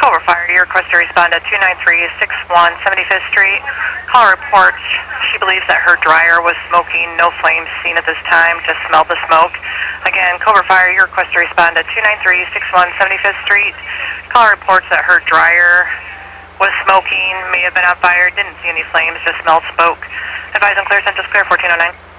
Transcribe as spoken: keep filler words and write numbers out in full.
Cobra Fire, your request to respond at two nine three six one seventy-fifth Street. Caller reports she believes that her dryer was smoking, no flames seen at this time, just smelled the smoke. Again, Cobra Fire, your request to respond at two nine three six one seventy-fifth Street. Caller reports that her dryer was smoking, may have been on fire, didn't see any flames, just smelled smoke. Advise on clear, Central Clear, fourteen oh nine.